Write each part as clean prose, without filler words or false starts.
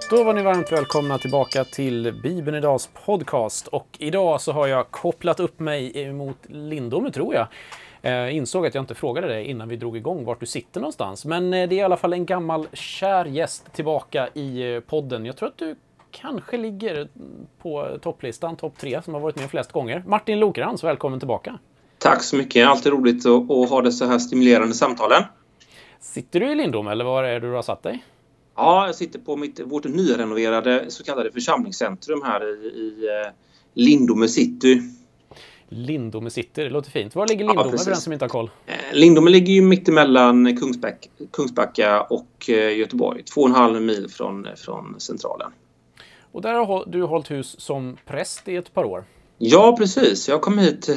Då var ni varmt välkomna tillbaka till Bibeln idags podcast. Och idag så har jag kopplat upp mig mot Lindome, tror jag. Insåg att jag inte frågade dig innan vi drog igång vart du sitter någonstans. Men det är i alla fall en gammal kär gäst tillbaka i podden. Jag tror att du kanske ligger på topplistan, topp 3, som har varit med flest gånger. Martin Lokrans, välkommen tillbaka. Tack så mycket, alltid roligt att ha det så här stimulerande samtalen. Sitter du i Lindome eller var är du har satt dig? Ja, jag sitter på vårt nyrenoverade så kallade församlingscentrum här i Lindome City. Lindome City, det låter fint. Var ligger Lindome för den som inte har koll? Lindome ligger ju mitt emellan Kungsbacka och Göteborg. 2,5 mil från centralen. Och där har du hållit hus som präst i ett par år. Ja, precis. Jag kom hit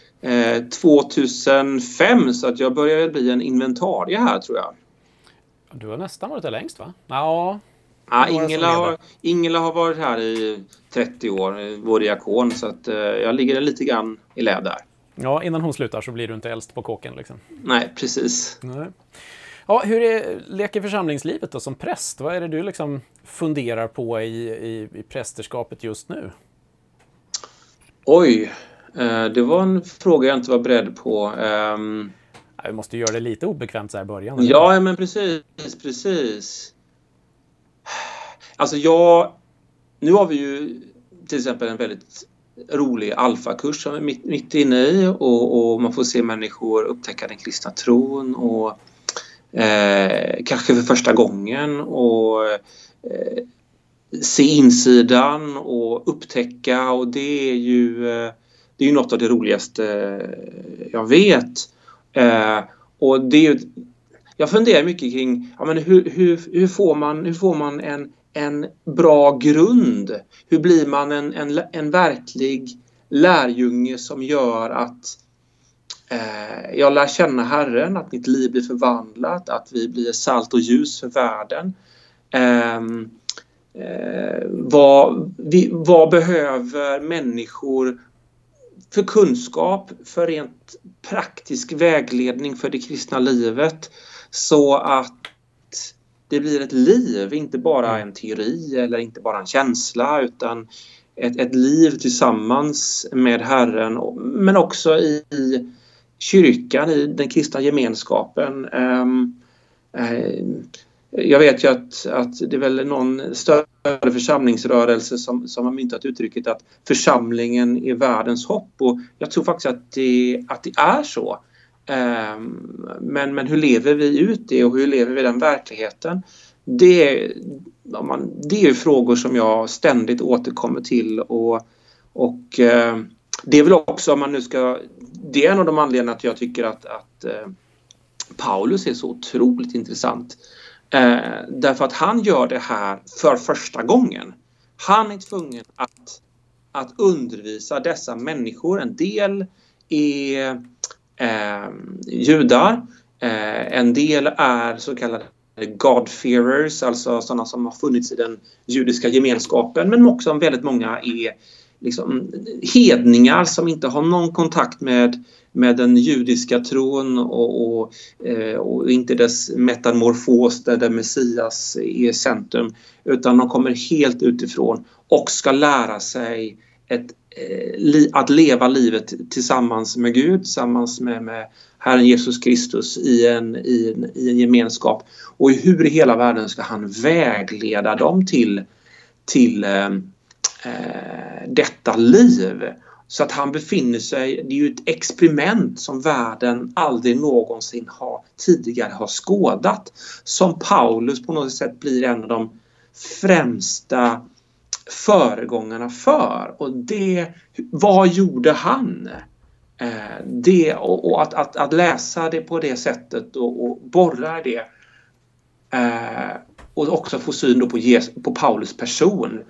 2005 så att jag börjar bli en inventarie här, tror jag. Du har nästan varit där längst, va? Ja, Ingela har varit här i 30 år, vår diakon, så att jag ligger lite grann i lä där. Ja, innan hon slutar så blir du inte äldst på kåken liksom. Nej, precis. Nej. Ja, hur leker församlingslivet då som präst? Vad är det du liksom funderar på i prästerskapet just nu? Oj, det var en fråga jag inte var beredd på. Vi måste göra det lite obekvämt så här i början. Eller? Ja, men precis. Alltså nu har vi ju till exempel en väldigt rolig alfakurs som är mitt inne i och man får se människor upptäcka den kristna tron och kanske för första gången och se insidan och upptäcka, och det är ju något av det roligaste jag vet. Och det är ju, jag funderar mycket kring hur får man en bra grund? Hur blir man en verklig lärjunge som gör att jag lär känna Herren, att mitt liv blir förvandlat, att vi blir salt och ljus för världen. Vad behöver människor för kunskap, för rent praktisk vägledning för det kristna livet, så att det blir ett liv, inte bara en teori eller inte bara en känsla, utan ett liv tillsammans med Herren, men också i kyrkan, i den kristna gemenskapen. Jag vet ju att det är väl någon större församlingsrörelse som har myntat uttrycket att församlingen är världens hopp, och jag tror faktiskt att det är så. Men hur lever vi ut det och hur lever vi den verkligheten? Det är frågor som jag ständigt återkommer till, och det är väl också, om man nu ska, det är en av de anledningarna att jag tycker att Paulus är så otroligt intressant. Därför att han gör det här för första gången. Han är tvungen att undervisa dessa människor. En del är judar, en del är så kallade God-fearers, alltså sådana som har funnits i den judiska gemenskapen, men också väldigt många är liksom hedningar som inte har någon kontakt med den judiska tron och inte dess metamorfos där Messias är centrum, utan de kommer helt utifrån och ska lära sig att leva livet tillsammans med Gud, tillsammans med Herren Jesus Kristus i en gemenskap. Och hur i hela världen ska han vägleda dem till detta liv, så att han befinner sig, det är ju ett experiment som världen aldrig någonsin tidigare har skådat, som Paulus på något sätt blir en av de främsta föregångarna för. Och vad gjorde han? Att läsa det på det sättet och borra det, och också få syn då på Paulus person.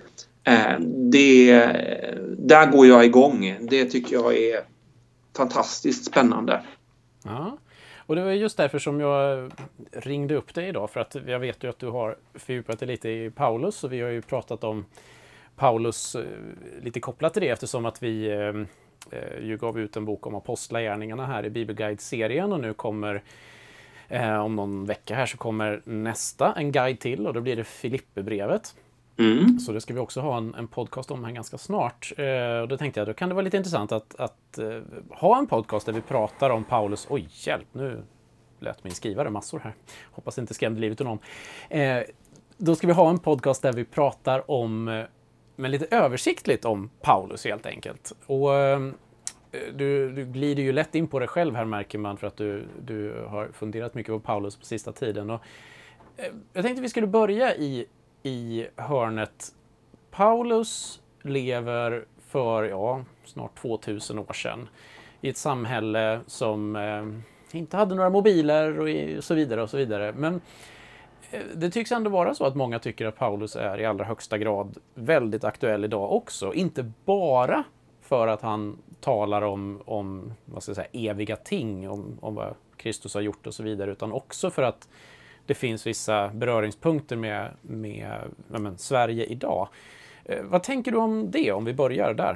Där går jag igång. Det tycker jag är fantastiskt spännande. Ja, och det var just därför som jag ringde upp dig idag, för att jag vet ju att du har fördjupat dig lite i Paulus, och vi har ju pratat om Paulus lite kopplat till det, eftersom att vi ju gav ut en bok om apostlagärningarna här i Bibelguide-serien, och nu kommer om någon vecka här så kommer en guide till, och då blir det Filippebrevet. Så det ska vi också ha en podcast om här ganska snart. Och då tänkte jag, då kan det vara lite intressant att ha en podcast där vi pratar om Paulus. Oj, hjälp, nu lät min skrivare massor här. Hoppas inte skrämde livet ur någon. Då ska vi ha en podcast där vi pratar om, men lite översiktligt om Paulus helt enkelt. Och du glider ju lätt in på det själv här, märker man, för att du har funderat mycket på Paulus på sista tiden. Och jag tänkte vi skulle börja i hörnet. Paulus lever för snart 2000 år sedan i ett samhälle som inte hade några mobiler och så vidare och så vidare. Men det tycks ändå vara så att många tycker att Paulus är i allra högsta grad väldigt aktuell idag också. Inte bara för att han talar om vad ska jag säga, eviga ting, om vad Kristus har gjort och så vidare, utan också för att det finns vissa beröringspunkter med Sverige idag. Vad tänker du om det, om vi börjar där?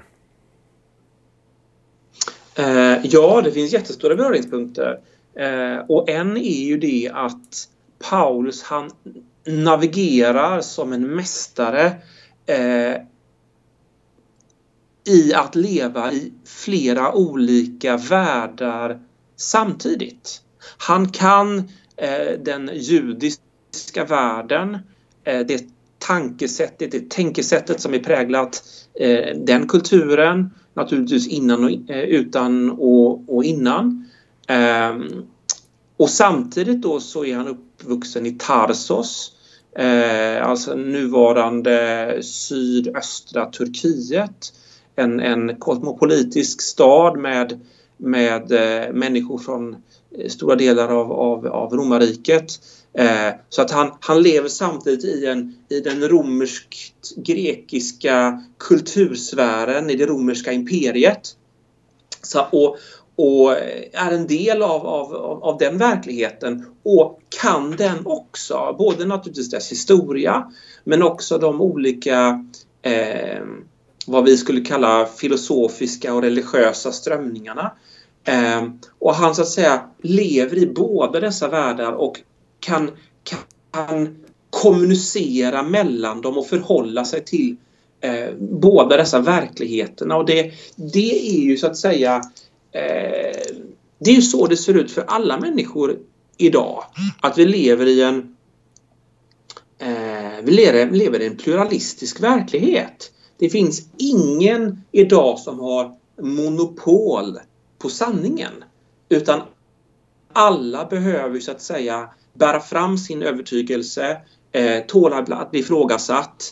Ja, det finns jättestora beröringspunkter. Och en är ju det att Paulus, han navigerar som en mästare i att leva i flera olika världar samtidigt. Han kan den judiska världen, det tänkesättet som är präglat den kulturen, naturligtvis utan och innan. Och samtidigt då så är han uppvuxen i Tarsos, alltså nuvarande sydöstra Turkiet, en kosmopolitisk stad med människor från stora delar av romarriket. Så att han lever samtidigt i den romersk-grekiska kultursfären, i det romerska imperiet. Och är en del av den verkligheten och kan den också. Både naturligtvis dess historia, men också de olika vad vi skulle kalla filosofiska och religiösa strömningarna. Och han så att säga lever i båda dessa världar och kan kommunicera mellan dem och förhålla sig till båda dessa verkligheterna. Och det är ju så att säga det är ju så det ser ut för alla människor idag. Att vi lever i en pluralistisk verklighet. Det finns ingen idag som har monopol på sanningen, utan alla behöver så att säga bära fram sin övertygelse, tåla att bli ifrågasatt.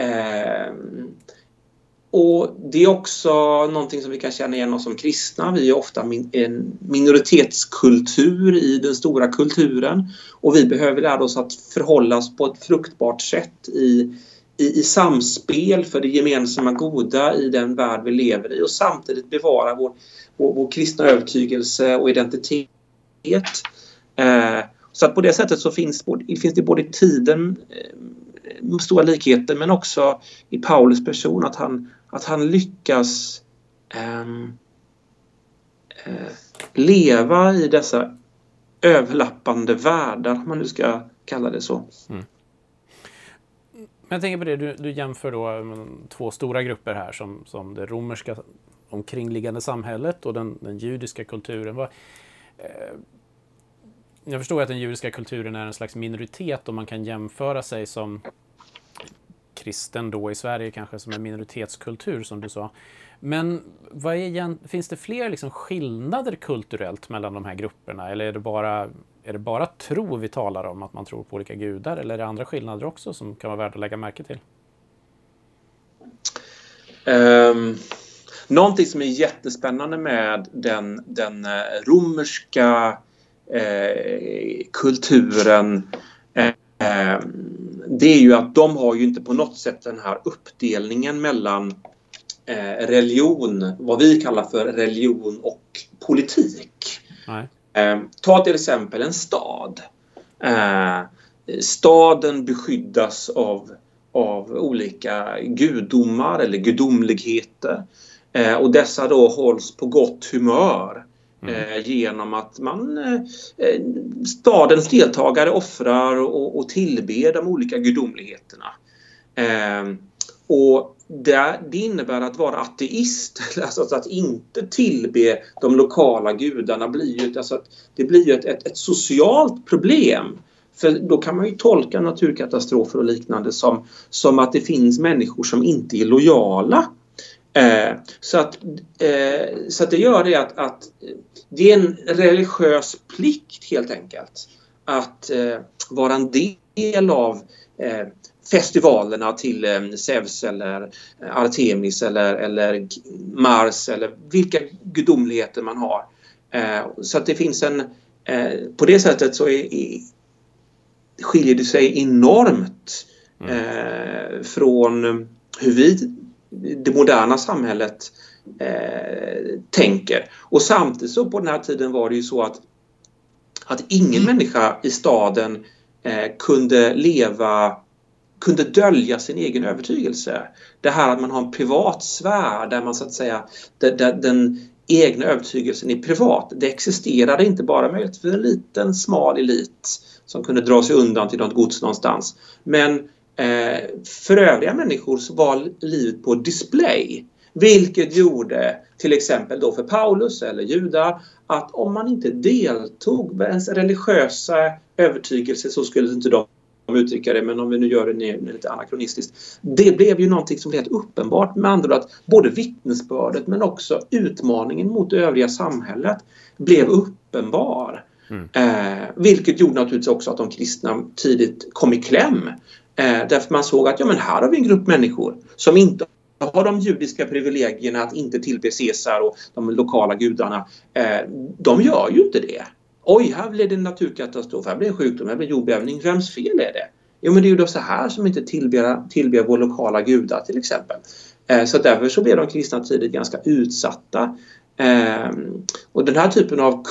Och det är också någonting som vi kan känna igen oss som kristna. Vi är ofta en minoritetskultur i den stora kulturen, och vi behöver lära oss att förhålla oss på ett fruktbart sätt i samspel för det gemensamma goda i den värld vi lever i, och samtidigt bevara vår kristna övertygelse och identitet. Så att på det sättet så finns det både i tiden stora likheter, men också i Paulus person att han lyckas leva i dessa överlappande världar, om man nu ska kalla det så. Men jag tänker på det, du jämför då två stora grupper här som det romerska omkringliggande samhället och den judiska kulturen. Jag förstår att den judiska kulturen är en slags minoritet, och man kan jämföra sig som kristen då i Sverige kanske som en minoritetskultur, som du sa. Men finns det fler liksom skillnader kulturellt mellan de här grupperna, eller är det bara tro vi talar om, att man tror på olika gudar, eller är det andra skillnader också som kan vara värda att lägga märke till? Någonting som är jättespännande med den romerska kulturen, det är ju att de har ju inte på något sätt den här uppdelningen mellan religion, vad vi kallar för religion, och politik. Nej. Ta till exempel en stad. Staden beskyddas av olika gudomar eller gudomligheter, och dessa då hålls på gott humör genom att stadens deltagare offrar och tillber de olika gudomligheterna. Och det innebär att vara ateist, alltså att inte tillbe de lokala gudarna, det blir ju ett socialt problem. För då kan man ju tolka naturkatastrofer och liknande som att det finns människor som inte är lojala. Så att det gör det att det är en religiös plikt helt enkelt att vara en del av festivalerna till Zeus eller Artemis eller Mars eller vilka gudomligheter man har. Så att det finns på det sättet så skiljer det sig enormt från hur det moderna samhället tänker. Och samtidigt så på den här tiden var det ju så att ingen människa i staden kunde dölja sin egen övertygelse. Det här att man har en privat sfär där man så att säga där den egna övertygelsen är privat. Det existerade inte bara möjligt för en liten smal elit som kunde dra sig undan till något gods någonstans. Men för övriga människor så var livet på display. Vilket gjorde till exempel då för Paulus eller judar att om man inte deltog med ens religiösa övertygelse så skulle inte de uttrycka det, men om vi nu gör det lite anakronistiskt. Det blev ju någonting som blev helt uppenbart, med andra ord att både vittnesbördet men också utmaningen mot det övriga samhället blev uppenbar. Vilket gjorde naturligtvis också att de kristna tidigt kom i kläm. Därför man såg att men här har vi en grupp människor som inte har de judiska privilegierna att inte tillbe Caesar och de lokala gudarna. De gör ju inte det. Oj, här blev det en naturkatastrof, här blev en sjukdom, här blev jordbävning. Vems fel är det? Jo, men det är ju då så här som inte tillber vår lokala gudar till exempel. Så därför så blev de kristna tidigt ganska utsatta. Och den här typen av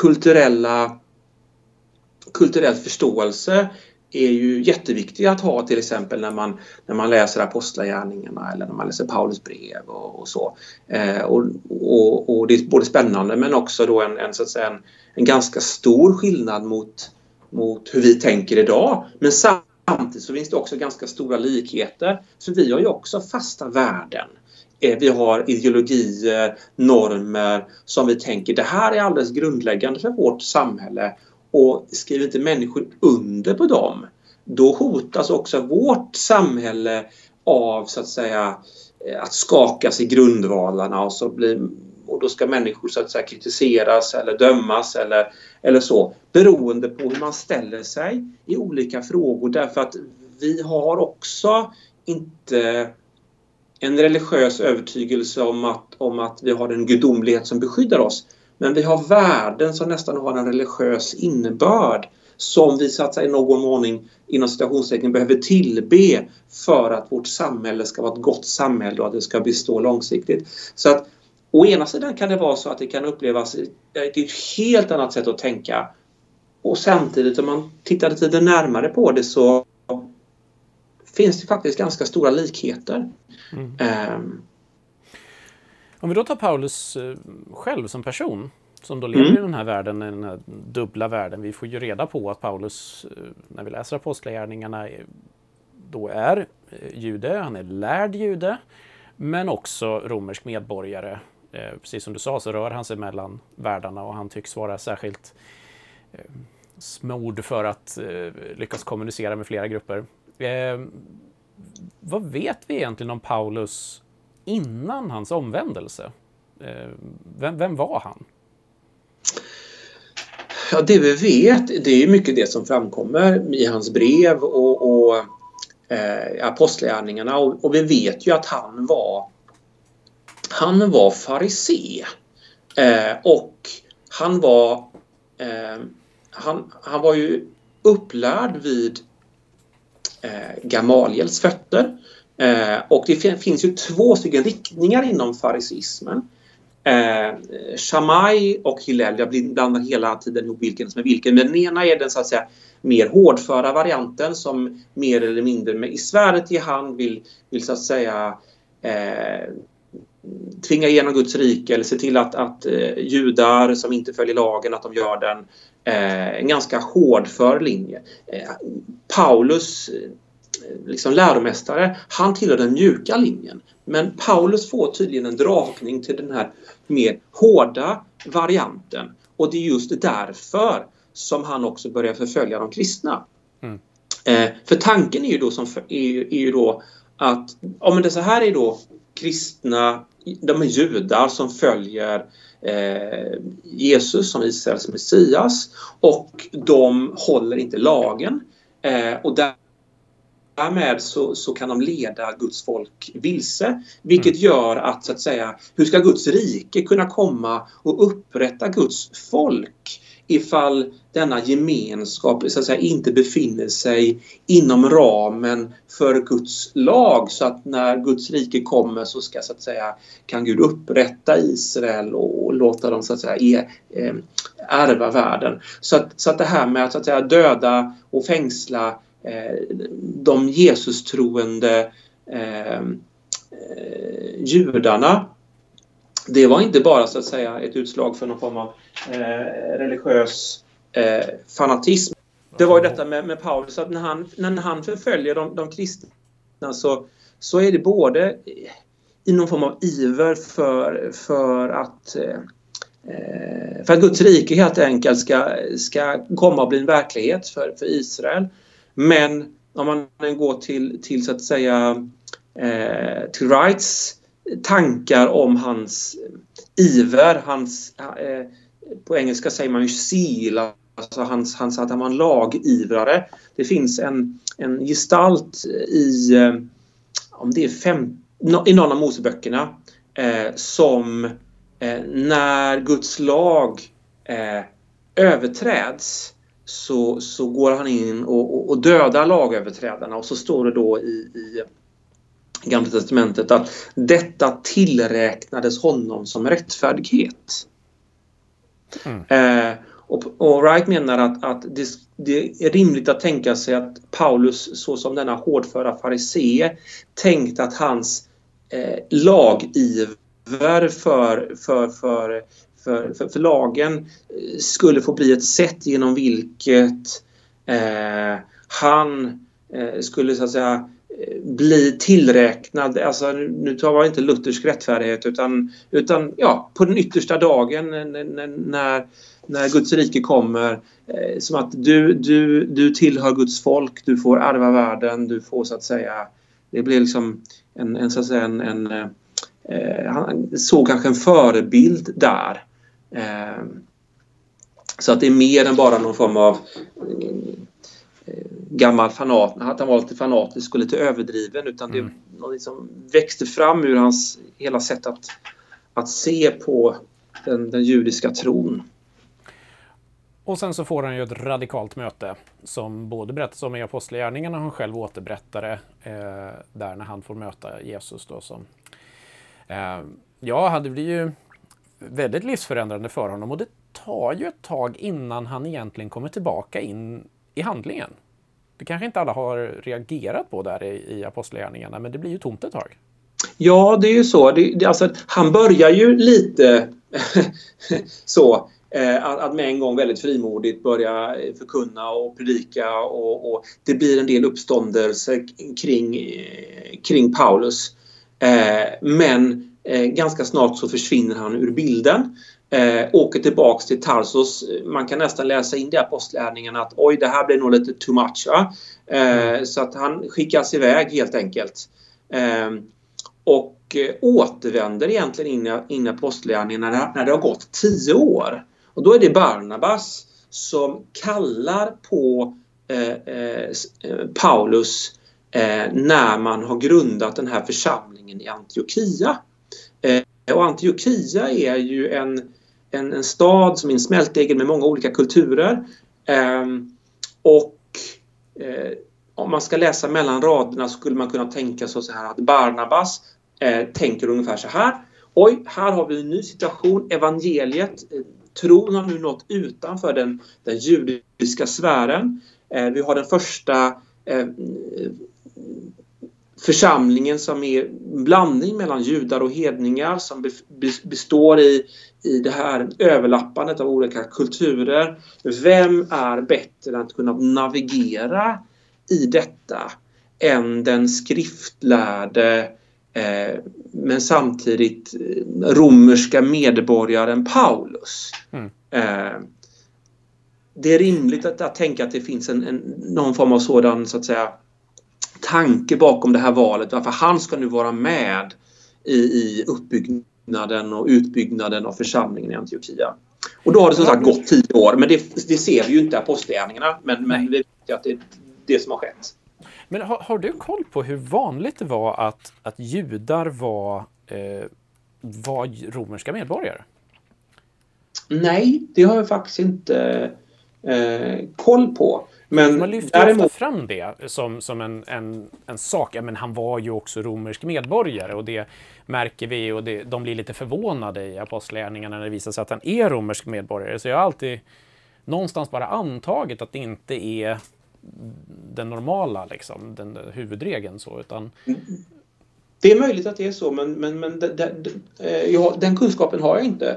kulturell förståelse är ju jätteviktig att ha till exempel när man läser apostlagärningarna eller när man läser Paulus brev och så. Och det är både spännande men också då så att säga en ganska stor skillnad mot hur vi tänker idag. Men samtidigt så finns det också ganska stora likheter. Så vi har ju också fasta värden. Vi har ideologier, normer som vi tänker det här är alldeles grundläggande för vårt samhälle. Och skriver inte människor under på dem, då hotas också vårt samhälle av så att säga att skakas i grundvalarna och då ska människor så att säga kritiseras eller dömas eller så, beroende på hur man ställer sig i olika frågor, därför att vi har också inte en religiös övertygelse om att vi har en gudomlighet som beskyddar oss. Men vi har värden som nästan har en religiös innebörd som vi så att säga i någon ordning inom citationstecken behöver tillbe för att vårt samhälle ska vara ett gott samhälle och att det ska bestå långsiktigt. Så att å ena sidan kan det vara så att det kan upplevas ett helt annat sätt att tänka, och samtidigt om man tittar lite närmare på det så finns det faktiskt ganska stora likheter. Om vi då tar Paulus själv som person, som då lever i den här världen, den här dubbla världen. Vi får ju reda på att Paulus, när vi läser apostlagärningarna, då är jude, han är lärd jude, men också romersk medborgare. Precis som du sa så rör han sig mellan världarna och han tycks vara särskilt smord för att lyckas kommunicera med flera grupper. Vad vet vi egentligen om Paulus innan hans omvändelse? Vem var han? Ja, det vi vet, det är mycket det som framkommer i hans brev och apostlagärningarna. Och vi vet ju att han var farisé. Och han var ju upplärd vid Gamaliels fötter. Och det finns ju 2 stycken riktningar inom farisismen. Shammai och Hillel, jag blandar hela tiden ihop vilken som är vilken. Men den ena är den så att säga mer hårdföra varianten som mer eller mindre med i svärdet i hand vill så att säga tvinga igenom Guds rike eller se till att judar som inte följer lagen att de gör den. En ganska hårdför linje. Paulus liksom läromästare, han tillhör den mjuka linjen. Men Paulus får tydligen en dragning till den här mer hårda varianten. Och det är just därför som han också börjar förfölja de kristna. För tanken är ju då, är ju då att men det så här är då kristna, de är judar som följer Jesus som Israels Messias, och de håller inte lagen, och därmed så kan de leda Guds folk vilse, vilket gör att, så att säga, hur ska Guds rike kunna komma och upprätta Guds folk ifall denna gemenskap, så att säga, inte befinner sig inom ramen för Guds lag, så att när Guds rike kommer så ska, så att säga, kan Gud upprätta Israel och låta dem, så att säga, ärva världen. Så att det här med att, så att säga, döda och fängsla de Jesus-troende judarna, det var inte bara, så att säga, ett utslag för någon form av religiös fanatism. Det var ju detta med Paulus, att när han förföljer de kristna, så är det både i någon form av iver för att Guds rike helt enkelt ska komma och bli en verklighet för Israel. Men om man går till så att säga till Wrights tankar om hans iver, på engelska säger man ju zeal, alltså hans att han var en lagivrare. Det finns en gestalt i om det är i någon av Moseböckerna som när Guds lag överträds så går han in och dödar lagöverträdarna, och så står det då i Gamla testamentet att detta tillräknades honom som rättfärdighet. Och Wright menar att det är rimligt att tänka sig att Paulus, så som denna hårdföra farisee, tänkte att hans lagiver för lagen skulle få bli ett sätt genom vilket han skulle, så att säga, bli tillräknad, alltså nu tar jag inte luthersk rättfärdighet, utan ja, på den yttersta dagen när Guds rike kommer, som att du tillhör Guds folk, du får ärva världen, du får, så att säga, det blir liksom så att säga han såg kanske en förebild där, så att det är mer än bara någon form av gammal fanat, att han var lite fanatisk och lite överdriven, utan det något som växte fram ur hans hela sätt att se på den judiska tron. Och sen så får han ju ett radikalt möte som både berättas om i Apostlagärningarna, han själv återberättade där när han får möta Jesus då, som hade blivit ju väldigt livsförändrande för honom, och det tar ju ett tag innan han egentligen kommer tillbaka in i handlingen. Det kanske inte alla har reagerat på där i Apostlagärningarna, men det blir ju tomt ett tag. Ja, det är ju så. Alltså, han börjar ju lite så att med en gång väldigt frimodigt börja förkunna och predika, och det blir en del uppståndelse kring Paulus. Men ganska snart så försvinner han ur bilden. Åker tillbaks till Tarsus. Man kan nästan läsa in det i Apostlagärningarna att oj, det här blir nog lite too much. Så att han skickas iväg helt enkelt. Och återvänder egentligen in i Apostlagärningarna när det har gått 10 år. Och då är det Barnabas som kallar på Paulus när man har grundat den här församlingen i Antiochia. Och Antiochia är ju en stad som är en smältdegel med många olika kulturer. Om man ska läsa mellan raderna så skulle man kunna tänka så här att Barnabas tänker ungefär så här. Oj, här har vi en ny situation. Evangeliet, tron har nu nått utanför den judiska sfären. Vi har den första församlingen som är en blandning mellan judar och hedningar, som består i det här överlappandet av olika kulturer. Vem är bättre att kunna navigera i detta än den skriftlärde men samtidigt romerska medborgaren Paulus. Det är rimligt att tänka att det finns någon form av sådan, så att säga, tanke bakom det här valet. Varför han ska nu vara med i uppbyggnaden och utbyggnaden av församlingen i Antiochia. Och då har det som sagt gått 10 år. Men det ser vi ju inte i apostlagärningarna. Men vi vet ju att det är det som har skett. Men har du koll på hur vanligt det var att judar var romerska medborgare? Nej, det har jag faktiskt inte koll på. Men man lyfter ofta fram det som en sak. Ja, men han var ju också romersk medborgare, och det märker vi, och de blir lite förvånade i apostlagärningarna när det visar sig att han är romersk medborgare. Så jag har alltid någonstans bara antagit att det inte är den normala, liksom, den huvudregeln så, utan... Det är möjligt att det är så, men den kunskapen har jag inte.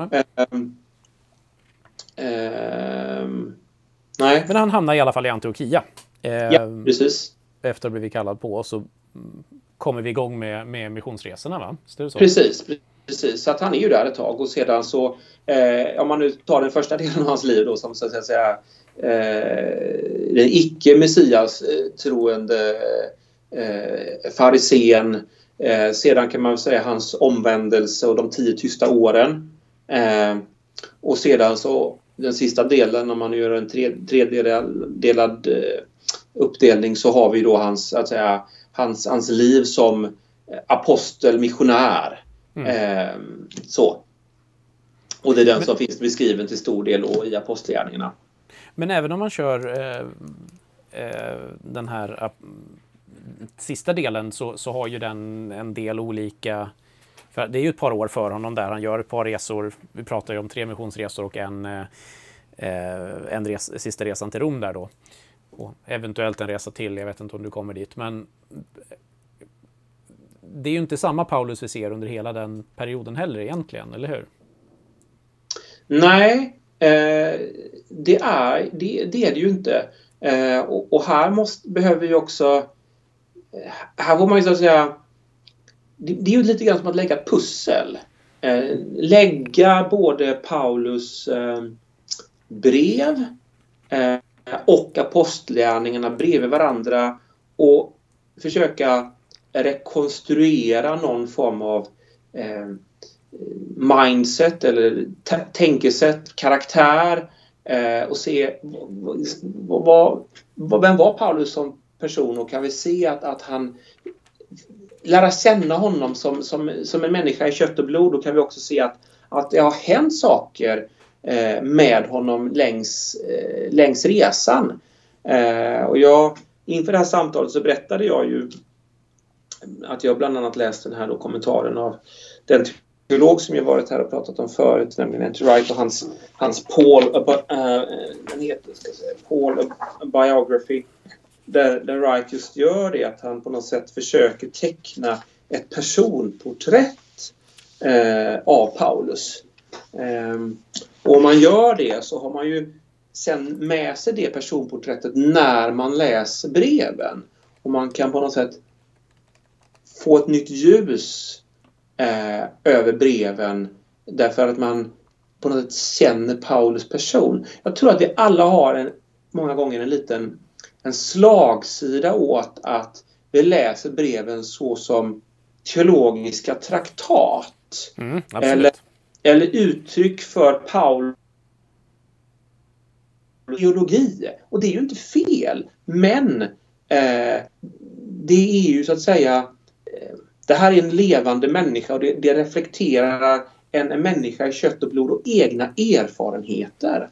Nej. Men han hamnar i alla fall i Antiochia. Ja, precis. Efter att ha blivit kallad på, så kommer vi igång med missionsresorna, va? Så? Precis. Så att han är ju där ett tag, och sedan så, om man nu tar den första delen av hans liv då, som så att säga den icke-messias troende farisén, sedan kan man säga hans omvändelse och de 10 tysta åren, och sedan så den sista delen, om man gör en tredelad uppdelning, så har vi då hans liv som apostel, missionär. Så. Och det är den som finns beskriven till stor del i apostlagärningarna. Men även om man kör den här sista delen, så har ju den en del olika... För det är ju ett par år för honom där. Han gör ett par resor. Vi pratar ju om 3 missionsresor och sista resan till Rom där då. Och eventuellt en resa till. Jag vet inte om du kommer dit. Men det är ju inte samma Paulus vi ser under hela den perioden heller egentligen, eller hur? Nej, det är det ju inte. Och här behöver vi också... Här får man ju så att säga... Det är ju lite grann som att lägga ett pussel. Lägga både Paulus brev och apostlagärningarna bredvid varandra och försöka rekonstruera någon form av mindset eller tänkesätt, karaktär, och se vem var Paulus som person, och kan vi se att han lära känna honom som en människa i kött och blod. Då kan vi också se att det har hänt saker med honom längs resan. Och inför det här samtalet så berättade jag ju att jag bland annat läste den här då kommentaren av den teolog som jag varit här och pratat om förut, nämligen N.T. Wright, och hans Paul biography. Där Wright just gör det, att han på något sätt försöker teckna ett personporträtt av Paulus. Och om man gör det, så har man ju sen med sig det personporträttet när man läser breven. Och man kan på något sätt få ett nytt ljus över breven, därför att man på något sätt känner Paulus person. Jag tror att vi alla har många gånger en slagsida åt att vi läser breven så som teologiska traktat. Eller uttryck för Paulus teologi. Och det är ju inte fel. Men det är ju så att säga, det här är en levande människa, och det reflekterar en människa i kött och blod och egna erfarenheter.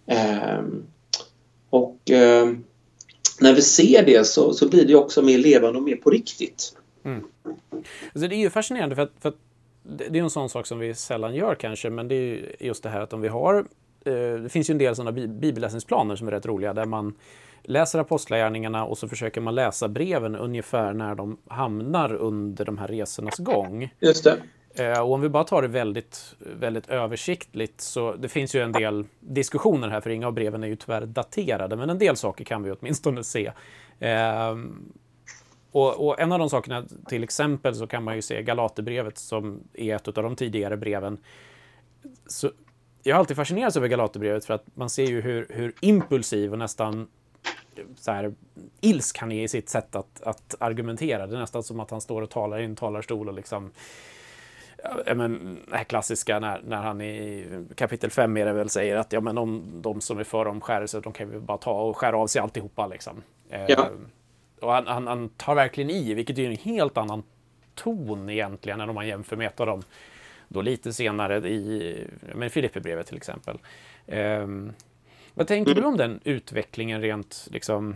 När vi ser det så blir det också mer levande och mer på riktigt. Alltså det är ju fascinerande, för att det är en sån sak som vi sällan gör kanske, men det är ju just det här att om vi har... Det finns ju en del sådana bibelläsningsplaner som är rätt roliga, där man läser apostlagärningarna och så försöker man läsa breven ungefär när de hamnar under de här resornas gång. Just det. Och om vi bara tar det väldigt, väldigt översiktligt, så det finns ju en del diskussioner här, för inga av breven är ju tyvärr daterade, men en del saker kan vi åtminstone se. Och en av de sakerna, till exempel, så kan man ju se Galaterbrevet som är ett av de tidigare breven. Så jag har alltid fascinerats över Galaterbrevet för att man ser ju hur impulsiv och nästan så här ilsk han är i sitt sätt att argumentera. Det är nästan som att han står och talar i en talarstol och liksom, ja, men det här klassiska när han i kapitel 5 är det väl säger att ja, men om de som är för omskärelse, de kan vi bara ta och skära av sig alltihopa liksom. Ja. Och han tar verkligen i, vilket är en helt annan ton egentligen än om man jämför med ett av dem då lite senare i Filipperbrevet till exempel. Vad tänker du om den utvecklingen rent liksom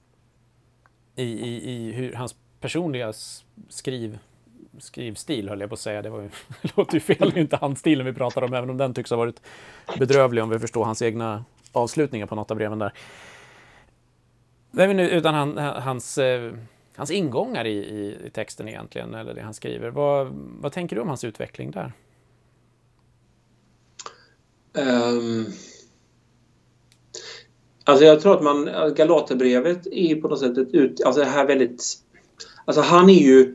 i hur hans personliga skrivstil, höll jag på att säga. Det låter ju fel, det är inte hans stilen vi pratar om, även om den tycks ha varit bedrövlig om vi förstår hans egna avslutningar på något av breven där. Det är vi nu utan hans ingångar i texten egentligen, eller det han skriver. Vad tänker du om hans utveckling där? Alltså jag tror att Galaterbrevet är på något sätt alltså det här väldigt, alltså han är ju,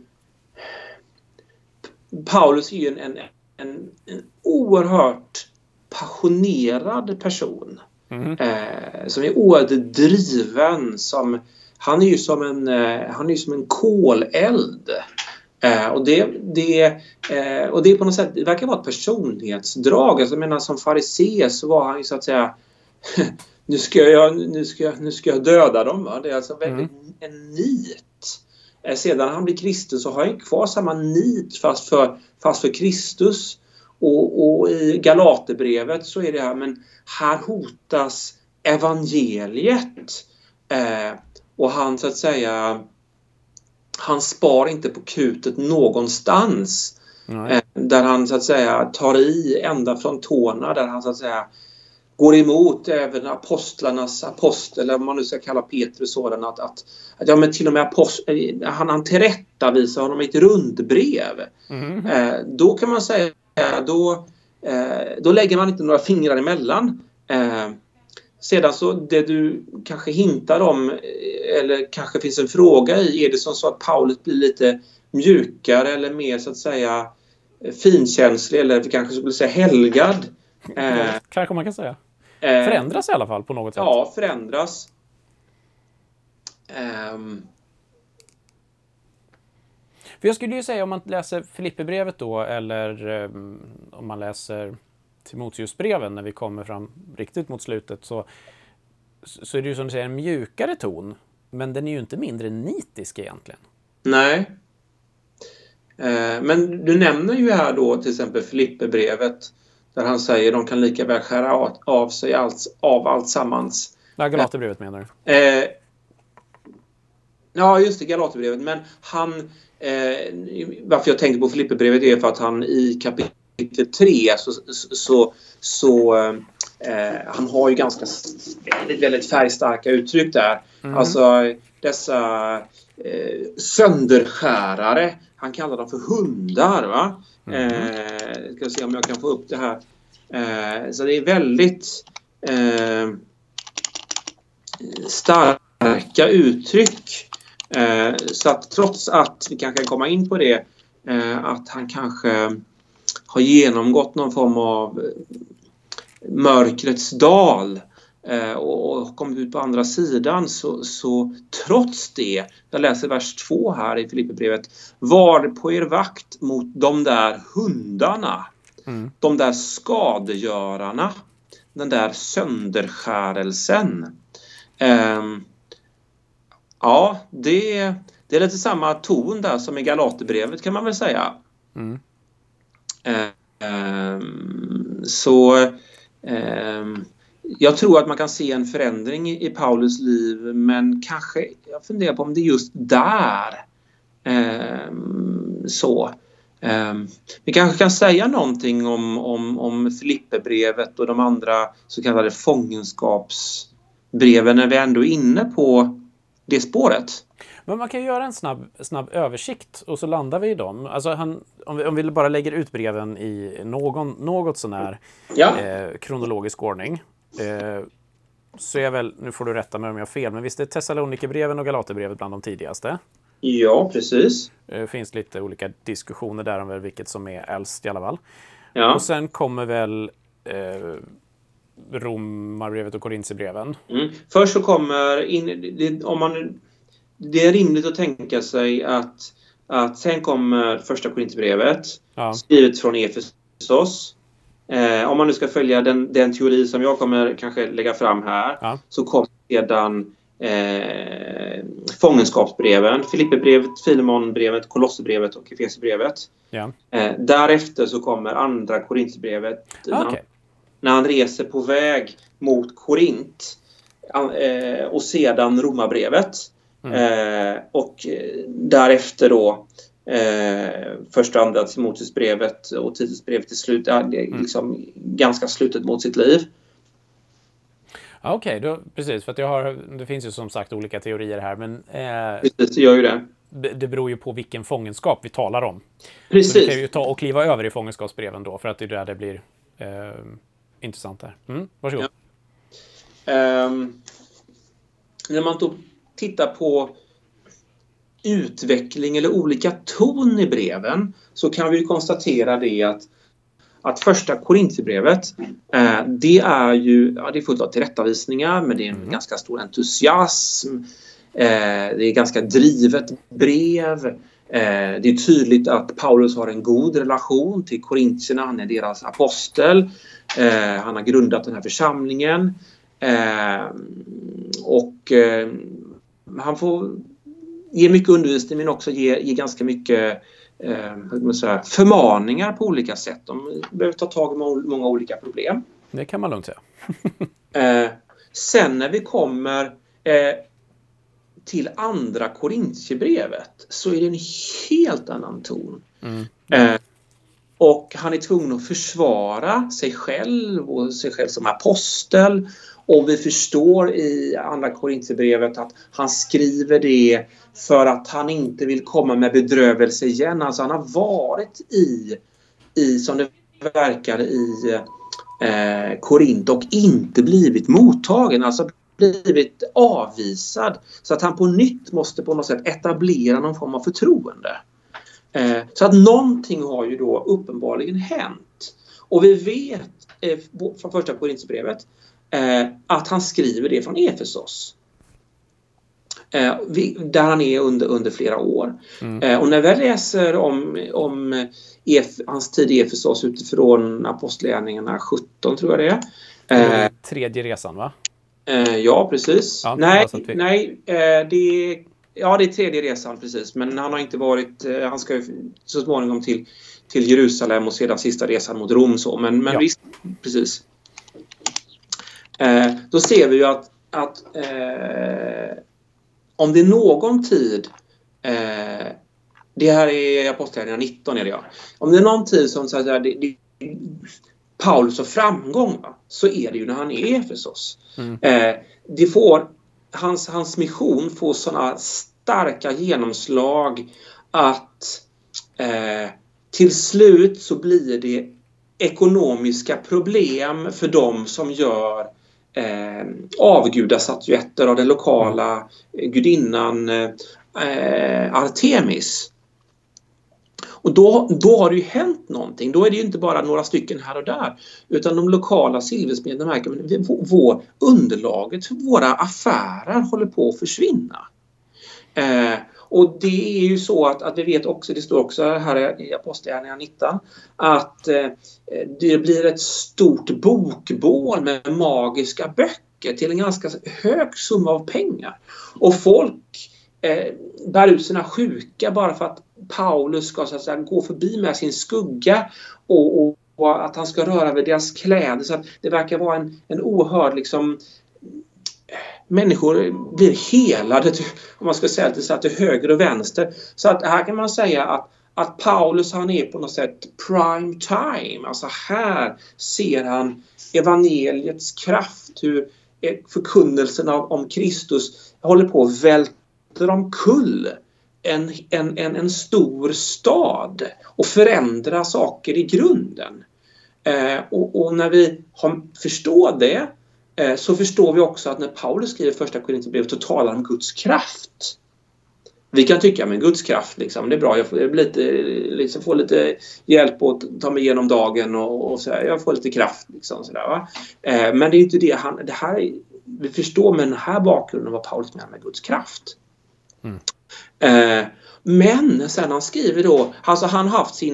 Paulus är ju en oerhört passionerad person. Som är oerhört driven, han är ju som en koleld. Och det är på något sätt, det verkar vara ett personlighetsdrag. Alltså, jag menar, som farisé så var han ju så att säga nu ska jag döda dem. Va? Det är alltså väldigt en nit. Sedan han blir kristen så har han kvar samma nit fast för Kristus. Och i Galaterbrevet så är det här, men här hotas evangeliet. Och han så att säga, han spar inte på kutet någonstans. Där han så att säga tar i ända från tårna, där han så att säga går emot även apostlarnas apostel, eller om man nu ska kalla Petrus sådan, att ja, men till och med han tillrättavisar honom i ett rundbrev. Då kan man säga, då lägger man inte några fingrar emellan. Sedan så det du kanske hintar om, eller kanske finns en fråga i, är det som så att Paulus blir lite mjukare eller mer så att säga finkänslig, eller vi kanske skulle säga helgad? Kanske man kan säga. Förändras i alla fall på något sätt. Ja, förändras. För jag skulle ju säga, om man läser Filipperbrevet då, eller om man läser Timoteusbreven när vi kommer fram riktigt mot slutet, så är det ju som du säger en mjukare ton, men den är ju inte mindre nitisk egentligen. Nej. Men du nämner ju här då till exempel Filipperbrevet, där han säger de kan lika väl skära av sig av allt sammans. Ja, Galaterbrevet menar du? Ja, just det, Galaterbrevet. Men varför jag tänkte på Filipperbrevet är för att han i kapitel 3 han har ju ganska väldigt färgstarka uttryck där. Alltså dessa sönderskärare, han kallar dem för hundar, va? Ska se om jag kan få upp det här. Så det är väldigt starka uttryck. Så att trots att vi kanske kan komma in på det, att han kanske har genomgått någon form av mörkrets dal och kommit ut på andra sidan, så trots det, jag läser vers 2 här i Filipperbrevet: var på er vakt mot de där hundarna, de där skadegörarna, den där sönderskärelsen. Ja, det är lite samma ton där som i Galaterbrevet, kan man väl säga. Jag tror att man kan se en förändring i Paulus liv, men kanske, jag funderar på om det är just där. Vi kanske kan säga någonting om Filipperbrevet och de andra så kallade fångenskapsbreven när vi ändå är inne på det spåret. Men man kan ju göra en snabb översikt och så landar vi i dem. Alltså om vi bara lägger ut breven i något sån här kronologisk ordning, så är väl, nu får du rätta mig om jag har fel, men visst är Thessalonikerbreven och Galaterbrevet bland de tidigaste? Ja, precis. Det finns lite olika diskussioner där om vilket som är äldst i alla fall. Ja. Och sen kommer väl Romarbrevet och Korintierbreven. Först så kommer, det är rimligt att tänka sig att sen kommer första Korintierbrevet, skrivet från Efesos. Om man nu ska följa den teori som jag kommer kanske lägga fram här, så kommer sedan fångenskapsbreven, Filipperbrevet, Filemonbrevet, Kolosserbrevet och Efesierbrevet. Ja. Därefter så kommer andra Korintierbrevet när han reser på väg mot Korint, och sedan Romarbrevet. Och därefter då första och andra Timoteusbrevet och Titusbrevet till slut, liksom ganska slutet mot sitt liv. Okej, precis, för att det finns ju som sagt olika teorier här, men precis, det gör ju det. Det beror ju på vilken fångenskap vi talar om. Precis. Så vi kan ju ta och kliva över i fångenskapsbreven då, för att det är där det blir intressant här. Varsågod. När man då tittar på utveckling eller olika ton i breven, så kan vi konstatera det att första Korintierbrevet, det är ju det är fullt av tillrättavisningar, men det är en ganska stor entusiasm. Det är ganska drivet brev. Det är tydligt att Paulus har en god relation till korintierna. Han är deras apostel. Han har grundat den här församlingen. Och han får ge mycket undervisning, men också ge ganska mycket förmaningar på olika sätt. De behöver ta tag i många olika problem. Det kan man lugnt säga. Sen när vi kommer till andra Korintierbrevet, så är det en helt annan ton. Och han är tvungen att försvara sig själv och sig själv som apostel. Och vi förstår i andra Korintierbrevet att han skriver det för att han inte vill komma med bedrövelse igen. Alltså han har varit i som det verkar i Korint och inte blivit mottagen. Alltså blivit avvisad. Så att han på nytt måste på något sätt etablera någon form av förtroende. Så att någonting har ju då uppenbarligen hänt. Och vi vet från första Korintierbrevet att han skriver det från Efesos. Där han är under flera år. Och när vi läser om hans tid i Efesos utifrån Apostlagärningarna 17, tror jag det är. Tredje resan, va? Ja, precis. Ja, nej, det är tredje resan, precis. Men han har inte varit, han ska ju så småningom till Jerusalem och sedan sista resan mot Rom. Så. Men visst, precis. Då ser vi ju att om det är någon tid, det här är Apostlagärningarna 19 är det, ja. Om det är någon tid som så här, Paulus har framgång, va, så är det ju när han är i Efesos. Det får hans mission får sådana starka genomslag att till slut så blir det ekonomiska problem för dem som gör avgudastatyetter av den lokala gudinnan Artemis. Och då har det ju hänt någonting. Då är det ju inte bara några stycken här och där, utan de lokala silversmederna märker att underlaget för våra affärer håller på att försvinna. Och det är ju så att vi vet också, det står också här i Apostlagärningarna 19, att det blir ett stort bokbål med magiska böcker till en ganska hög summa av pengar. Och folk bär ut sina sjuka bara för att Paulus ska så att säga gå förbi med sin skugga och att han ska röra vid deras kläder, så att det verkar vara en oerhörd liksom, människor blir helade, om man ska säga till höger och vänster. Så att här kan man säga att Paulus, han är på något sätt prime time. Alltså här ser han evangeliets kraft, hur förkunnelsen om Kristus håller på att välta omkull en stor stad och förändra saker i grunden. Och när vi förstår det, så förstår vi också att när Paulus skriver första Korintierbrevet så talar om Guds kraft. Vi kan tycka med Guds kraft, liksom, det är bra, jag får lite hjälp att ta mig igenom dagen och så här, jag får lite kraft. Liksom, så där, va? Men det är inte det här, vi förstår med den här bakgrunden vad Paulus menar med Guds kraft. Men sen han skriver då, alltså han har haft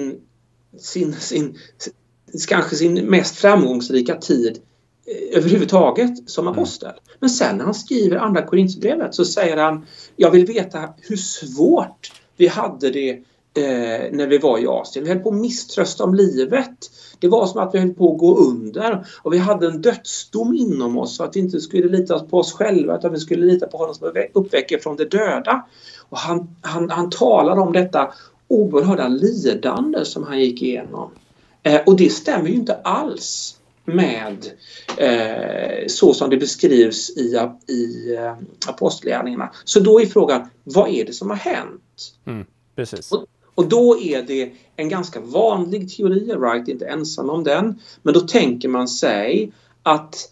kanske sin mest framgångsrika tid överhuvudtaget som apostel. Men sen när han skriver andra Korinthierbrevet så säger han, jag vill veta hur svårt vi hade det när vi var i Asien. Vi höll på att misströsta om livet. Det var som att vi höll på att gå under. Och vi hade en dödsdom inom oss, så att vi inte skulle lita på oss själva, utan vi skulle lita på honom som uppväcker från de döda. Och han talar om detta oerhörda lidande som han gick igenom. Och det stämmer ju inte alls med så som det beskrivs i apostlagärningarna. Så då är frågan, vad är det som har hänt? Precis. Och då är det en ganska vanlig teori, Wright är inte ensam om den, men då tänker man sig att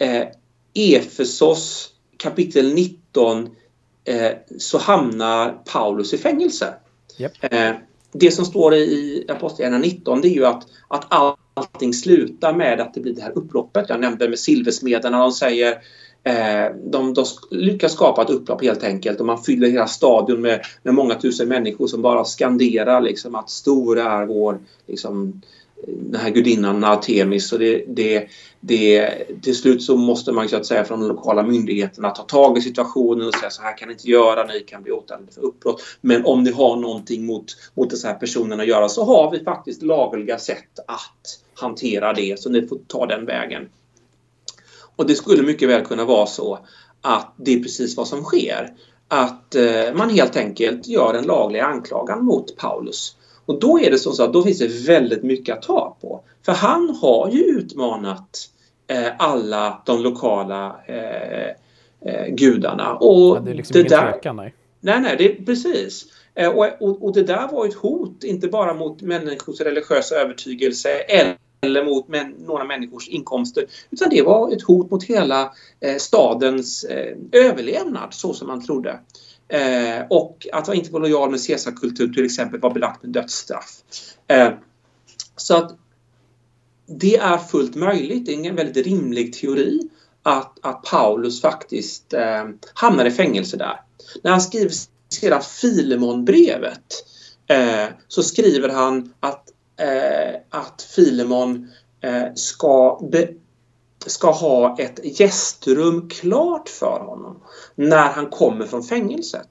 Efesos kapitel 19 så hamnar Paulus i fängelse. Yep. Det som står i Apostlagärningarna 19, det är ju att allting slutar med att det blir det här upploppet. Jag nämnde med silversmederna, de säger de lyckas skapa ett upplopp helt enkelt, och man fyller hela stadion med många tusen människor som bara skanderar liksom, att stor är vår liksom, den här gudinnan Artemis. Och till slut så måste man så att säga från de lokala myndigheterna ta tag i situationen och säga, så här kan ni inte göra, ni kan bli åtalade för uppbrott. Men om ni har någonting mot dessa här personerna att göra, så har vi faktiskt lagliga sätt att hantera det, så ni får ta den vägen. Och det skulle mycket väl kunna vara så att det är precis vad som sker. Att man helt enkelt gör en laglig anklagan mot Paulus. Och då är det så att då finns det väldigt mycket att ta på. För han har ju utmanat alla de lokala gudarna. Och det är liksom ingen tvekan, nej. Nej, det är precis. Och det där var ett hot, inte bara mot människors religiösa övertygelse eller mot några människors inkomster, utan det var ett hot mot hela stadens överlevnad, så som man trodde. Och att vara inte vara lojal med Caesarkultur till exempel var belagt med dödsstraff. Så att det är fullt möjligt, det är en väldigt rimlig teori att Paulus faktiskt hamnar i fängelse där. När han skriver sedan Filemonbrevet så skriver han att Filemon ska ha ett gästrum klart för honom när han kommer från fängelset.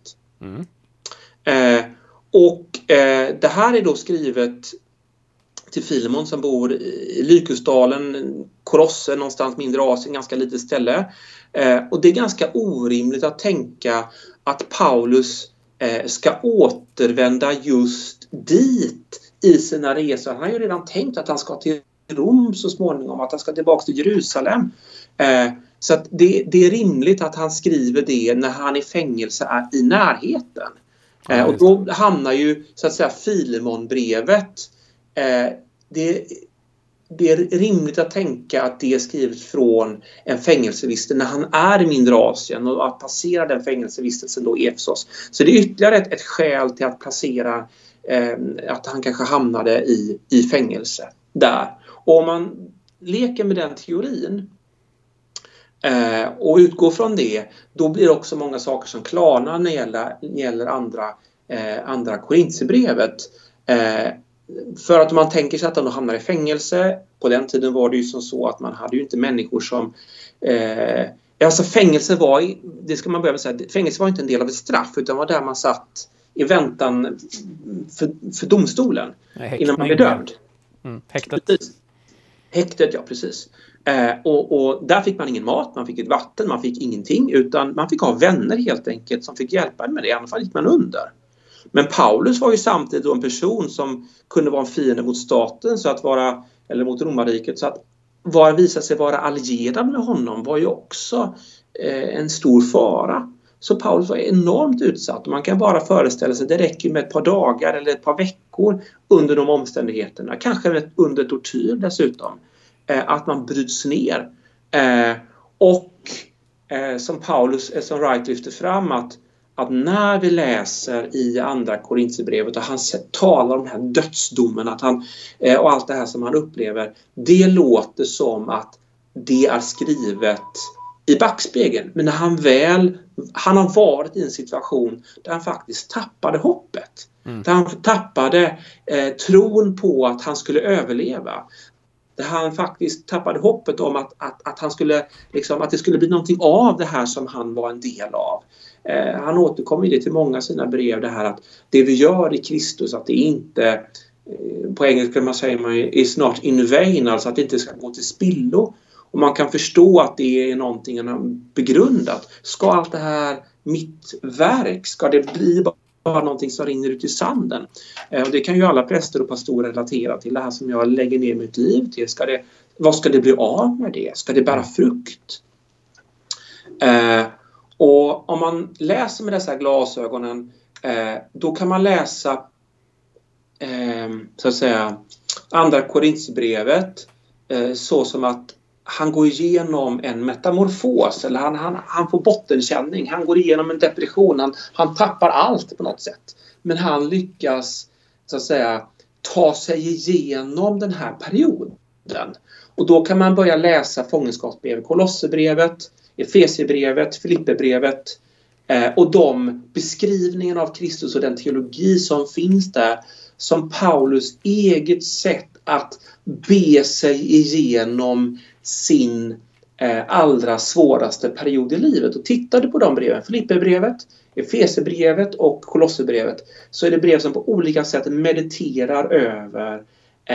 Det här är då skrivet till Filemon som bor i Lykusdalen, Kolosse, någonstans mindre Asien, ganska litet ställe. Och det är ganska orimligt att tänka att Paulus ska återvända just dit i sina resor. Han har ju redan tänkt att han ska till Rom så småningom, att han ska tillbaka till Jerusalem. Så att det är rimligt att han skriver det när han i fängelse är i närheten. Och då hamnar ju så att säga Filemonbrevet. Det är rimligt att tänka att det är skrivet från en fängelsevistelse när han är i mindre Asien, och att passera den fängelsevistelsen då i Efesos. Så det är ytterligare ett skäl till att placera att han kanske hamnade i fängelse där. Och om man leker med den teorin och utgår från det, då blir det också många saker som klarnar när det gäller andra Korinthierbrevet. För att om man tänker sig att de hamnar i fängelse, på den tiden var det ju som så att man hade ju inte människor som alltså fängelse var, det ska man börja med säga, fängelse var inte en del av ett straff, utan var där man satt i väntan för domstolen. Innan man blev dömd. Häktet. Häktet, ja precis. Och där fick man ingen mat, man fick ett vatten, man fick ingenting, utan man fick ha vänner helt enkelt som fick hjälpa med det, i alla fall gick man under. Men Paulus var ju samtidigt en person som kunde vara en fiende mot staten, så att vara, eller mot romarriket, så att visa sig vara allierad med honom var ju också en stor fara. Så Paulus var enormt utsatt, och man kan bara föreställa sig, det räcker med ett par dagar eller ett par veckor under de omständigheterna, kanske under tortyr dessutom, att man bryts ner. Och som Paulus, som Wright lyfter fram, att när vi läser i andra Korinthierbrevet och han talar om den här dödsdomen att han, och allt det här som han upplever, det låter som att det är skrivet i backspegeln. Men när han har varit i en situation där han faktiskt tappade hoppet. Där han tappade tron på att han skulle överleva. Där han faktiskt tappade hoppet om att han skulle, liksom, att det skulle bli någonting av det här som han var en del av. Han återkommer det till många av sina brev, det här att det vi gör i Kristus, att det inte, på engelska man säger is not in vain, alltså att det inte ska gå till spillo. Och man kan förstå att det är någonting han har begrundat. Ska allt det här mitt verk, ska det bli bara någonting som rinner ut i sanden? Och det kan ju alla präster och pastorer relatera till, det här som jag lägger ner mitt liv till. Vad ska det bli av med det? Ska det bära frukt? Och om man läser med dessa glasögonen, då kan man läsa så att säga andra Korinthierbrevet så som att han går igenom en metamorfos, eller han får bottenkänning, han går igenom en depression, han tappar allt på något sätt. Men han lyckas så att säga ta sig igenom den här perioden. Och då kan man börja läsa fångenskapsbrevet, Kolosserbrevet, Efesierbrevet, Filipperbrevet och de beskrivningen av Kristus och den teologi som finns där som Paulus eget sätt att be sig igenom sin allra svåraste period i livet. Och tittar du på de breven, Filipperbrevet, Efesierbrevet och Kolosserbrevet, så är det brev som på olika sätt mediterar över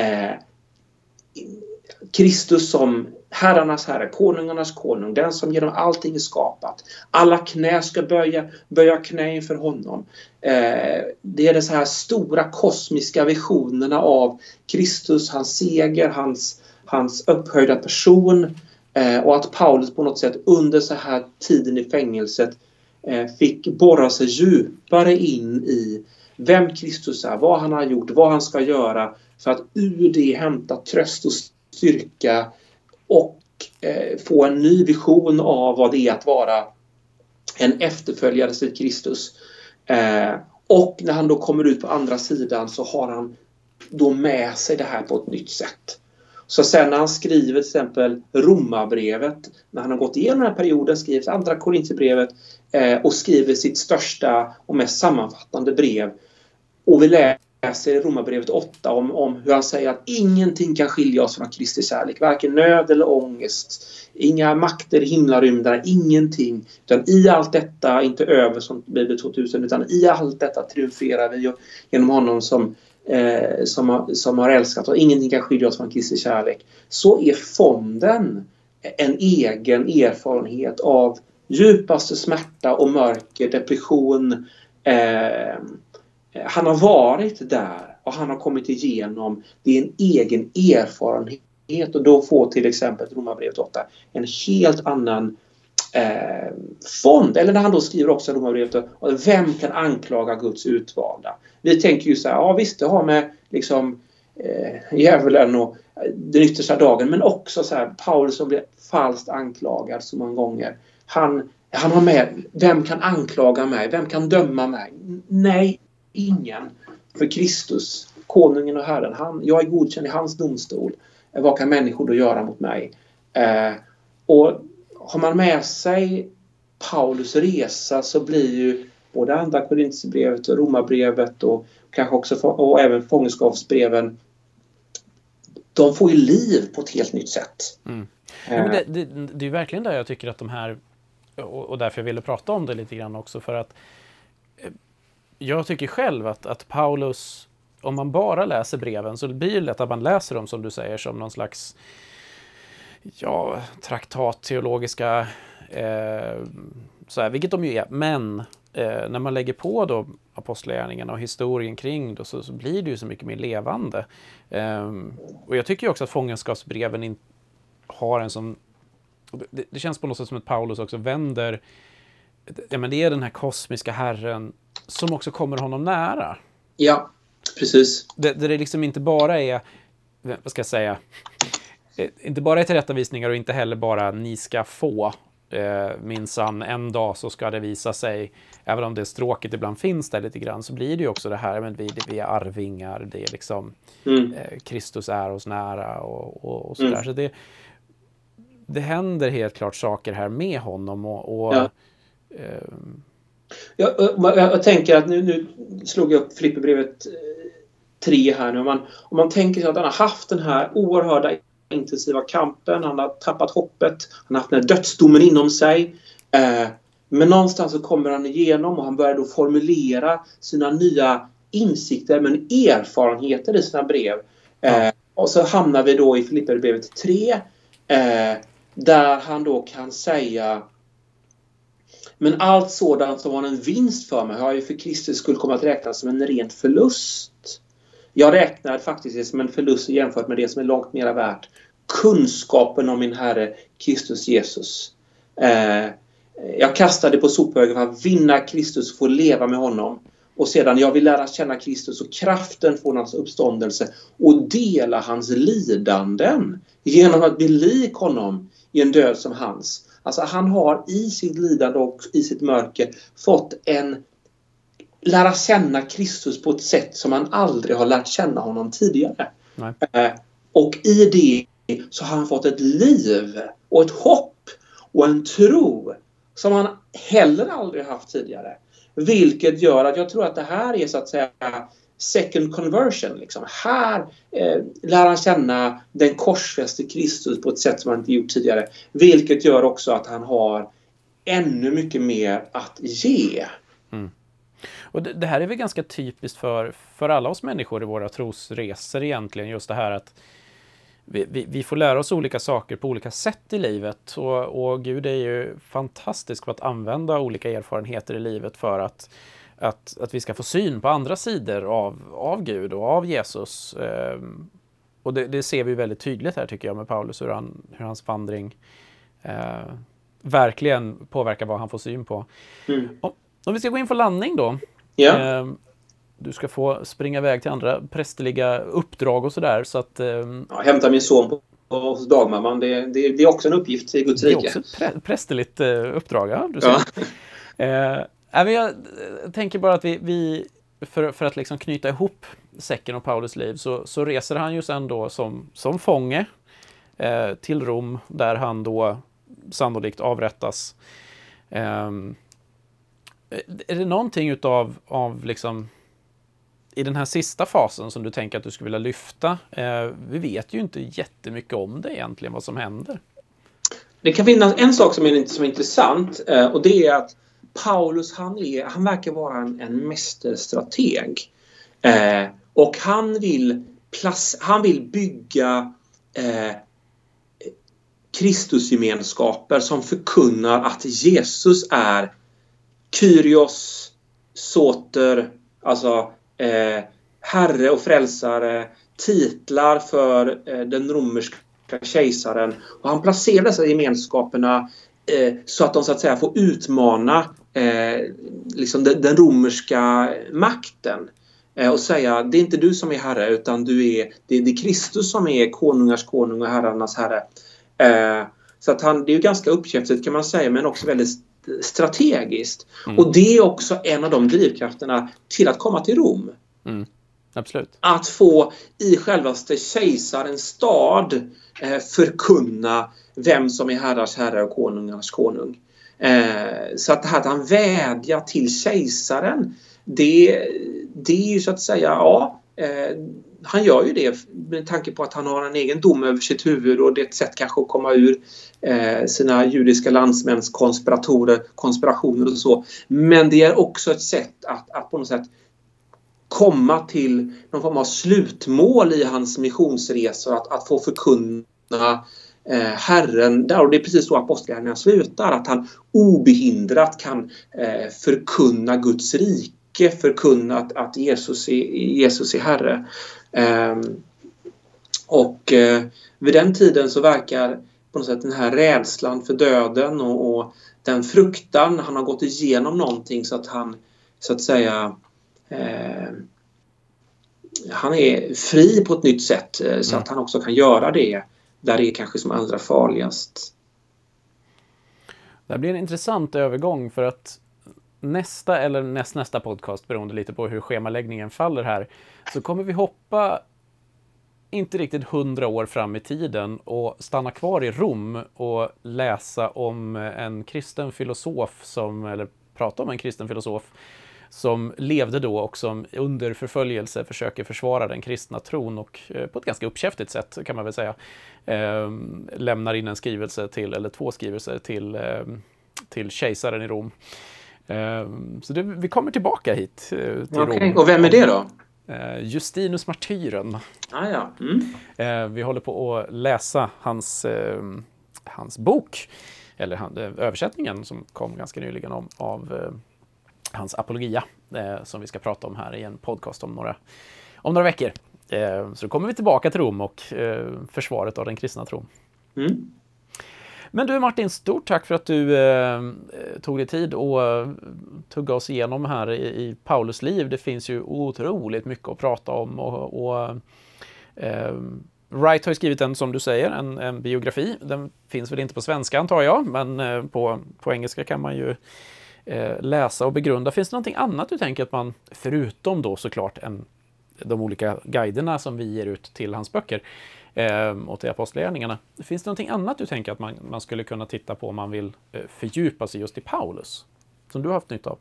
Kristus som herrarnas herre, konungarnas konung, den som genom allting är skapat. Alla knä ska böja knä inför honom. Det är de så här stora kosmiska visionerna av Kristus, hans seger, hans upphöjda person, och att Paulus på något sätt under så här tiden i fängelset fick borra sig djupare in i vem Kristus är, vad han har gjort, vad han ska göra, för att ur det hämta tröst och styrka och få en ny vision av vad det är att vara en efterföljare till Kristus. Och när han då kommer ut på andra sidan så har han då med sig det här på ett nytt sätt. Så sen när han skriver till exempel Romarbrevet, när han har gått igenom den här perioden, skriver andra Korinthierbrevet och skriver sitt största och mest sammanfattande brev. Och vi läser i Romarbrevet 8 om hur han säger att ingenting kan skilja oss från Kristi kärlek. Varken nöd eller ångest. Inga makter, himlarymdar, ingenting. Utan i allt detta, inte över som Bibel 2000, utan i allt detta triumferar vi genom honom som har älskat, och ingenting kan skilja oss från Kristi kärlek. Så är fonden en egen erfarenhet av djupaste smärta och mörker, depression. Han har varit där och han har kommit igenom. Det är en egen erfarenhet, och då får till exempel Romarbrevet 8 en helt annan fond. Eller när han då skriver också Romarbrevet, vem kan anklaga Guds utvalda? Vi tänker ju så här, ja visst, det har med liksom djävulen och den yttersta dagen, men också så här, Paulus som blir falskt anklagad så många gånger. Han har med, vem kan anklaga mig? Vem kan döma mig? Nej, ingen. För Kristus, konungen och Herren, jag är godkänd i hans domstol. Vad kan människor då göra mot mig? Och har man med sig Paulus resa, så blir ju både andra Korinthierbrevet och Romarbrevet och kanske också och även fångenskapsbreven, de får ju liv på ett helt nytt sätt. Ja, men det är verkligen där jag tycker att de här, och därför jag ville prata om det lite grann också, för att jag tycker själv att Paulus, om man bara läser breven, så det blir lätt att man läser dem, som du säger, som någon slags traktat, teologiska så här, vilket de ju är. Men när man lägger på då apostlagärningarna och historien kring då, så blir det ju så mycket mer levande. Och jag tycker ju också att fångenskapsbreven har en sån... Det känns på något sätt som att Paulus också vänder... men det är den här kosmiska herren som också kommer honom nära. Ja, precis. Det liksom inte bara är... Vad ska jag säga? Inte bara är tillrättavisningar och inte heller bara ni ska få. minsann en dag så ska det visa sig, även om det stråket ibland finns där lite grann, så blir det ju också det här, men vi är arvingar, det är liksom Kristus är oss nära och sådär. Så det händer helt klart saker här med honom jag tänker att nu slog jag upp Filipperbrevet 3 här nu. Om man tänker sig att han har haft den här oerhörda intensiva kampen, han har tappat hoppet, han har haft den här dödsdomen inom sig, men någonstans så kommer han igenom och han börjar då formulera sina nya insikter men erfarenheter i sina brev. Och så hamnar vi då i Filipperbrevet 3 där han då kan säga: men allt sådant som var en vinst för mig har ju för Kristus skulle komma att räknas som en ren förlust. Jag räknar faktiskt det som en förlust jämfört med det som är långt mer värt. Kunskapen om min Herre Kristus Jesus. Jag kastade på sophögen för att vinna Kristus och få leva med honom. Och sedan jag vill lära känna Kristus och kraften från hans uppståndelse och dela hans lidanden genom att bli lik honom i en död som hans. Alltså han har i sitt lidande och i sitt mörker fått lära känna Kristus på ett sätt som han aldrig har lärt känna honom tidigare. Och i det så har han fått ett liv och ett hopp och en tro som han heller aldrig haft tidigare. Vilket gör att jag tror att det här är så att säga second conversion. Liksom. Här lär han känna den korsfäste Kristus på ett sätt som han inte gjort tidigare. Vilket gör också att han har ännu mycket mer att ge. Och det här är väl ganska typiskt för alla oss människor i våra trosresor egentligen. Just det här att vi får lära oss olika saker på olika sätt i livet. Och Gud är ju fantastisk på att använda olika erfarenheter i livet för att vi ska få syn på andra sidor av Gud och av Jesus. Och det ser vi väldigt tydligt här tycker jag med Paulus, hur hans vandring verkligen påverkar vad han får syn på. Om vi ska gå in för landning då. Du ska få springa iväg till andra prästerliga uppdrag och sådär. Så att, hämta min son hos dagmamman. Det är också en uppgift i Guds rike. Det är också ett prästerligt uppdrag. Ja, du ser. Jag tänker bara att vi för att liksom knyta ihop säcken och Paulus liv så reser han ju sen då som fånge till Rom, där han då sannolikt avrättas. Är det någonting av liksom i den här sista fasen som du tänker att du skulle vilja lyfta? Vi vet ju inte jättemycket om det egentligen, vad som händer. Det kan finnas en sak som är intressant, och det är att Paulus han verkar vara en mästerstrateg. Och han vill bygga Kristusgemenskaper som förkunnar att Jesus är Kyrios, Soter, alltså herre och frälsare, titlar för den romerska kejsaren. Och han placerar dessa gemenskaperna så att de så att säga får utmana liksom den romerska makten. Och säga, det är inte du som är herre, utan det är Kristus som är konungars konung och herrarnas herre. Så att det är ju ganska uppkäftigt kan man säga, men också väldigt strategiskt. Och det är också en av de drivkrafterna till att komma till Rom. Absolut. Att få i självaste kejsarens stad förkunna vem som är herrars herre och konungars konung. Så att det här att han vädjar till kejsaren, det är ju så att säga, han gör ju det med tanke på att han har en egen dom över sitt huvud, och det är ett sätt kanske att komma ur sina judiska landsmäns konspirationer och så. Men det är också ett sätt att på något sätt komma till någon form av slutmål i hans missionsresor, att få förkunna Herren där, och det är precis så apostlagärningarna slutar, att han obehindrat kan förkunna Guds rike, förkunna att Jesus är Herre. Och vid den tiden så verkar på något sätt den här rädslan för döden och den fruktan, han har gått igenom någonting så att han så att säga han är fri på ett nytt sätt, så att han också kan göra det där det är kanske som allra farligast. Det här blir en intressant övergång för att nästa eller nästnästa podcast, beroende lite på hur schemaläggningen faller här, så kommer vi hoppa inte riktigt 100 år fram i tiden och stanna kvar i Rom och läsa om en kristen filosof eller prata om en kristen filosof som levde då och som under förföljelse försöker försvara den kristna tron och på ett ganska uppkäftigt sätt kan man väl säga lämnar in en skrivelse eller 2 skrivelser till kejsaren i Rom. Så vi kommer tillbaka hit till Rom. Och vem är det då? Justinus martyren. Ja. Vi håller på att läsa hans bok, eller översättningen som kom ganska nyligen av hans apologia, som vi ska prata om här i en podcast om några veckor. Så då kommer vi tillbaka till Rom och försvaret av den kristna tron. Men du Martin, stort tack för att du tog dig tid och tugga oss igenom här i Paulus liv. Det finns ju otroligt mycket att prata om och Wright har ju skrivit som du säger, en biografi. Den finns väl inte på svenska antar jag, men på engelska kan man ju läsa och begrunda. Finns det någonting annat du tänker att man, förutom då såklart de olika guiderna som vi ger ut till hans böcker och till apostlagärningarna, finns det någonting annat du tänker att man skulle kunna titta på om man vill fördjupa sig just i Paulus, som du har haft nytta av?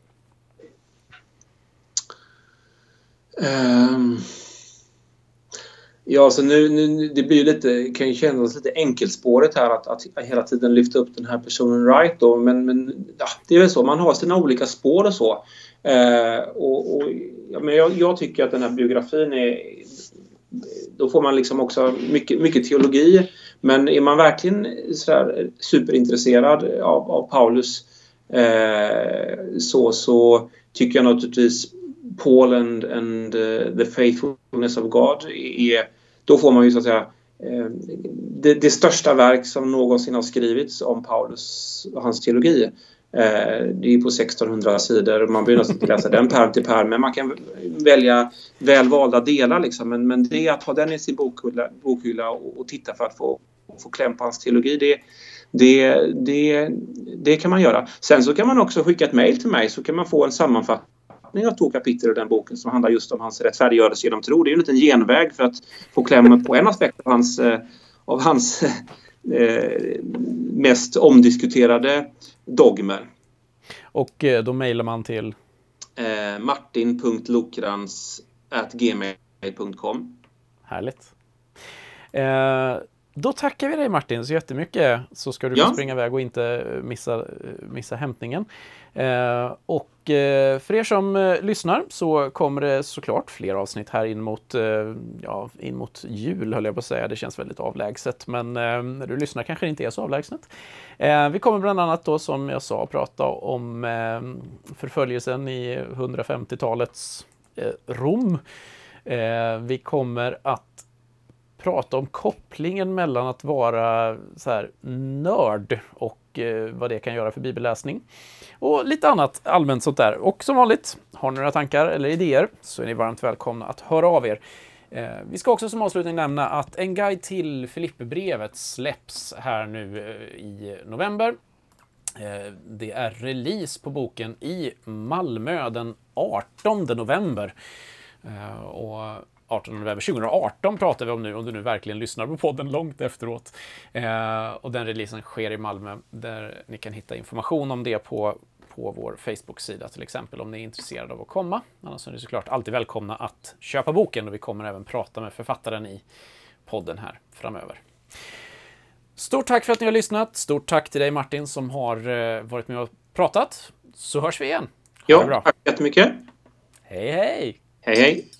Ja, så nu det blir ju kan ju kännas lite enkelspåret här att hela tiden lyfta upp den här personen Wright då, men ja, det är väl så, man har sina olika spår och så. Men jag tycker att den här biografin då får man liksom också mycket teologi, men är man verkligen sådär superintresserad av Paulus så tycker jag naturligtvis Paul and the faithfulness of God då får man ju så att säga det största verk som någonsin har skrivits om Paulus och hans teologi. Det är på 1600 sidor. Man behöver nästan inte läsa den pärm till pärm, men man kan välja välvalda delar liksom. Men det att ha den i sin bokhylla och titta för att få kläm på hans teologi, det kan man göra. Sen så kan man också skicka ett mejl till mig, så kan man få en sammanfattning av 2 kapitel i den boken som handlar just om hans rättfärdiggörelse genom tro. Det är ju en liten genväg för att få kläm på en aspekt av hans mest omdiskuterade dogmer. Och då mejlar man till martin.lokrans@gmail.com. Härligt. Då tackar vi dig Martin så jättemycket, så ska du springa iväg och inte missa hämtningen. Och för er som lyssnar så kommer det såklart fler avsnitt här in mot jul höll jag på att säga. Det känns väldigt avlägset, men när du lyssnar kanske det inte är så avlägset. Vi kommer bland annat då, som jag sa, prata om förföljelsen i 150-talets Rom. Vi kommer att prata om kopplingen mellan att vara så här nörd och vad det kan göra för bibelläsning. Och lite annat allmänt sånt där. Och som vanligt, har ni några tankar eller idéer så är ni varmt välkomna att höra av er. Vi ska också som avslutning nämna att en guide till Filipperbrevet släpps här nu i november. Det är release på boken i Malmö den 18 november. Och 18 november 2018 pratar vi om nu, om du nu verkligen lyssnar på podden långt efteråt. Och den releasen sker i Malmö, där ni kan hitta information om det på vår Facebook-sida till exempel, om ni är intresserade av att komma. Annars är ni såklart alltid välkomna att köpa boken, och vi kommer även prata med författaren i podden här framöver. Stort tack för att ni har lyssnat. Stort tack till dig Martin som har varit med och pratat. Så hörs vi igen. Ja, tack jättemycket. Hej hej! Hej hej!